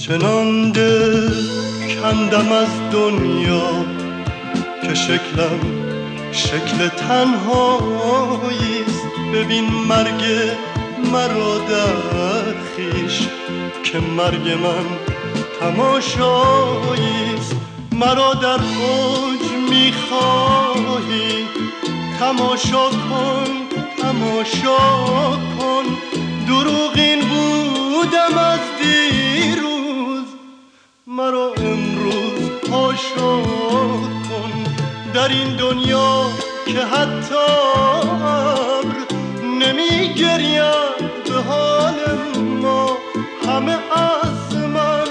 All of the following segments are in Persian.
چنان دل کندم از دنیا که شکلم شکل تنهاییست. ببین مرگ مرا در خویش که مرگ من تماشاییست. مرا در اوج میخواهی تماشا کن تماشا کن. دروغین بودم از دیروز مرا امروز حاشا کن. در این دنیا که حتی ابر نمیگرید به حال ما، همه از من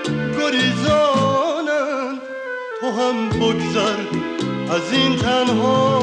گریزانند. تو هم بگذر از این تنها.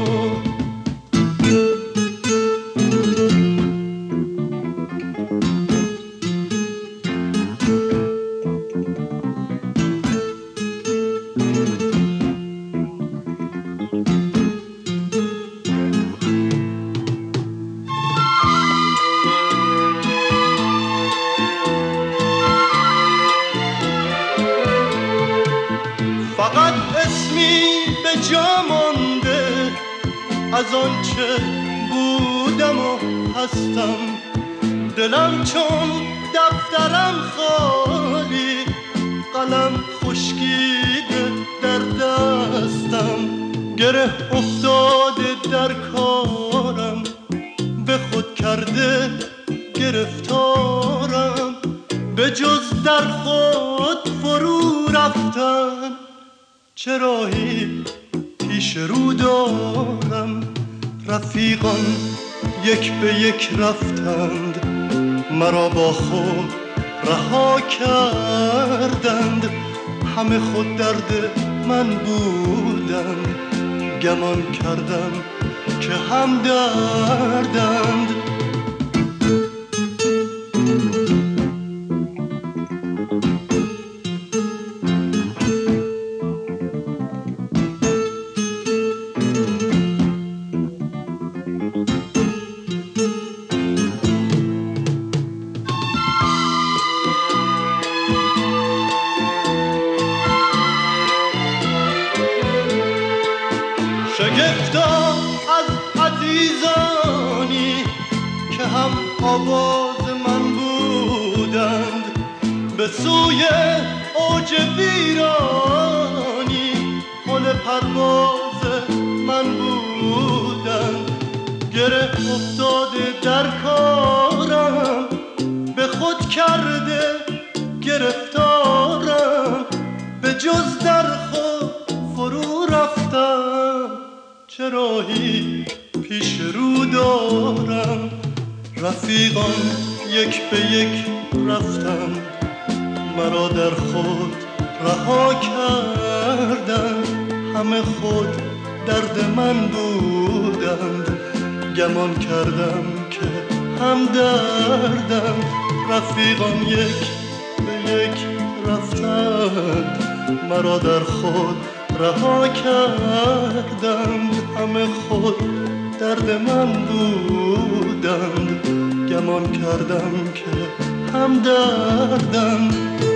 فقط اسمی به جا مانده از آنچه بودم و هستم. دلم چون دفترم خالی، قلم خشکیده در دستم. گره افتاده در کارم، به خود کرده گرفتارم. به جز در خود فرو رفتن چه راهی پیش رو دارم. رفیقان یک به یک رفتند، مرا با خود رها کردند. همه خود درد من بودند، گمان کردم که هم دردند. شگفتا از عزیزانی که هم آواز من بودند، به سوی اوج ویرانی پل پرواز من بودند. گره افتاده در کارم، به خود کرده گرفتارم. به جز در خود فرو رفتم چه راهی پیش رو دارم. رفیقان یک به یک رفتند، مرا در خود رها کردند. همه خود درد من بودند، گمان کردم که هم دردند. رفیقان یک به یک رفتند، مرا در خود رها کردند. همه خود درد من بودند، گمان کردم که هم دردند.